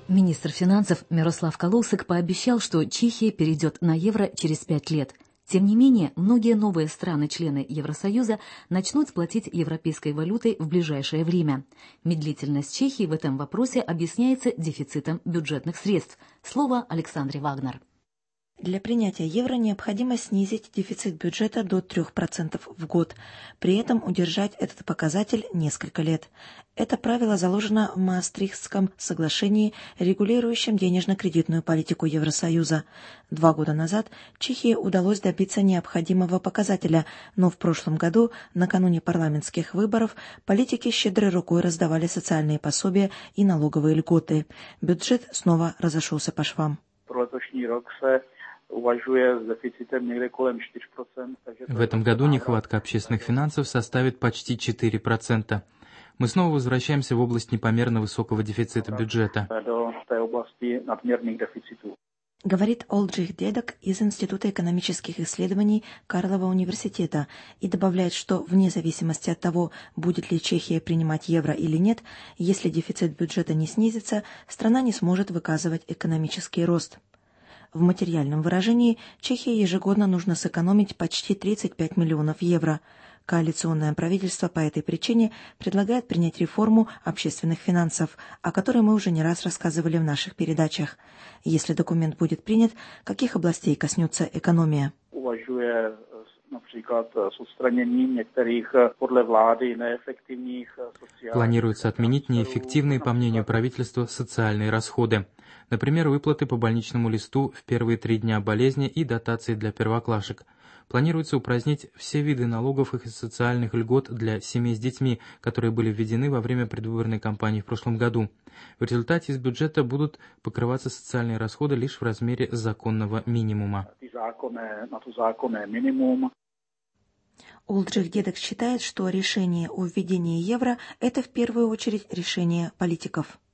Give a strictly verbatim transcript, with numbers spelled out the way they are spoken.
Министр финансов Мирослав Калусик пообещал, что Чехия перейдет на евро через пять лет. Тем не менее, многие новые страны-члены Евросоюза начнут платить европейской валютой в ближайшее время. Медлительность Чехии в этом вопросе объясняется дефицитом бюджетных средств. Слово Александре Вагнер. Для принятия евро необходимо снизить дефицит бюджета до трёх процентов в год, при этом удержать этот показатель несколько лет. Это правило заложено в Маастрихтском соглашении, регулирующем денежно-кредитную политику Евросоюза. Два года назад Чехии удалось добиться необходимого показателя, но в прошлом году, накануне парламентских выборов, политики щедрой рукой раздавали социальные пособия и налоговые льготы. Бюджет снова разошелся по швам. В этом году нехватка общественных финансов составит почти четыре процента. Мы снова возвращаемся в область непомерно высокого дефицита бюджета. Говорит Олджих Дедок из Института экономических исследований Карлова университета и добавляет, что вне зависимости от того, будет ли Чехия принимать евро или нет, если дефицит бюджета не снизится, страна не сможет выказывать экономический рост. В материальном выражении Чехии ежегодно нужно сэкономить почти тридцать пять миллионов евро. Коалиционное правительство по этой причине предлагает принять реформу общественных финансов, о которой мы уже не раз рассказывали в наших передачах. Если документ будет принят, каких областей коснется экономия? Планируется отменить неэффективные, по мнению правительства, социальные расходы. Например, выплаты по больничному листу в первые три дня болезни и дотации для первоклашек. Планируется упразднить все виды налогов и социальных льгот для семей с детьми, которые были введены во время предвыборной кампании в прошлом году. В результате из бюджета будут покрываться социальные расходы лишь в размере законного минимума. Олджих Дедок считает, что решение о введении евро – это в первую очередь решение политиков.